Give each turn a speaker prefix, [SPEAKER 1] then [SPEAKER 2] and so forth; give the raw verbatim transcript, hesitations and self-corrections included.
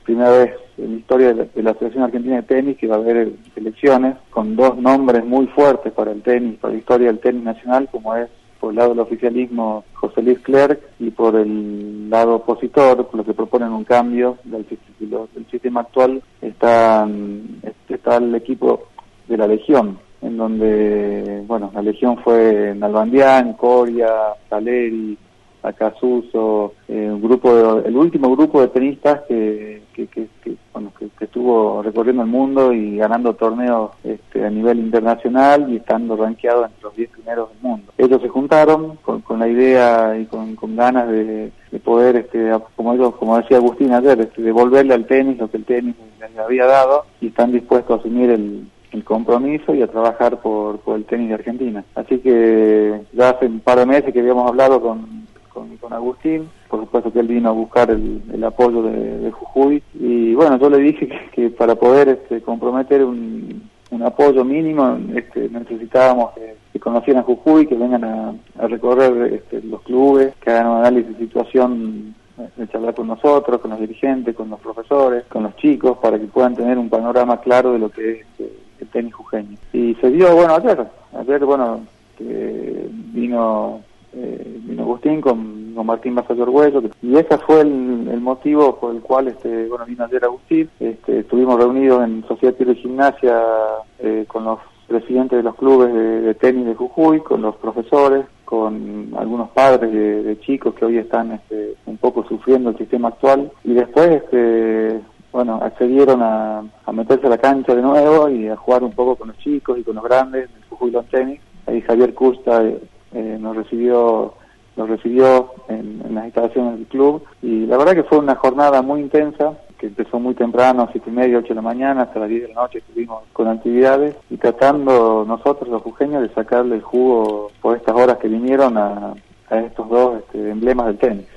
[SPEAKER 1] primera vez en la historia de la, de la Asociación Argentina de Tenis que va a haber elecciones con dos nombres muy fuertes para el tenis, para la historia del tenis nacional, como es por el lado del oficialismo José Luis Clerc y por el lado opositor, por lo que proponen un cambio del, del sistema actual, está, está el equipo de la Legión, en donde, bueno, la Legión fue Nalbandián, Coria, Saleri, Acasuso, eh, un grupo de, el último grupo de tenistas que, que, que, que, bueno, que, que estuvo recorriendo el mundo y ganando torneos este, a nivel internacional y estando rankeados entre los diez primeros del mundo. Ellos se juntaron con, con la idea y con, con ganas de, de poder, este, como ellos, como decía Agustín ayer, este, devolverle al tenis lo que el tenis les había dado, y están dispuestos a asumir el el compromiso y a trabajar por, por el tenis de Argentina. Así que ya hace un par de meses que habíamos hablado con, con, con Agustín, por supuesto que él vino a buscar el, el apoyo de, de Jujuy, y bueno, yo le dije que, que para poder este, comprometer un, un apoyo mínimo este, necesitábamos que, que conocieran Jujuy, que vengan a, a recorrer este, los clubes, que hagan un análisis de situación, de charlar con nosotros, con los dirigentes, con los profesores, con los chicos, para que puedan tener un panorama claro de lo que es este, el tenis jujeño. Y se dio, bueno, ayer, ayer, bueno, que vino, eh, vino Agustín con, con Martín Vasallo Arguello, y ese fue el, el motivo por el cual, este, bueno, vino ayer Agustín. Este, estuvimos reunidos en Sociedad Tiro y Gimnasia eh, con los presidentes de los clubes de, de tenis de Jujuy, con los profesores, con algunos padres de, de chicos que hoy están este, un poco sufriendo el sistema actual, y después este bueno, accedieron a, a meterse a la cancha de nuevo y a jugar un poco con los chicos y con los grandes en el Jujuy Lawn Tennis. Ahí Javier Custa eh, eh, nos recibió nos recibió en, en las instalaciones del club, y la verdad que fue una jornada muy intensa, que empezó muy temprano, siete y media, ocho de la mañana, hasta las diez de la noche estuvimos con actividades, y tratando nosotros los jujeños de sacarle el jugo por estas horas que vinieron a, a estos dos este, emblemas del tenis.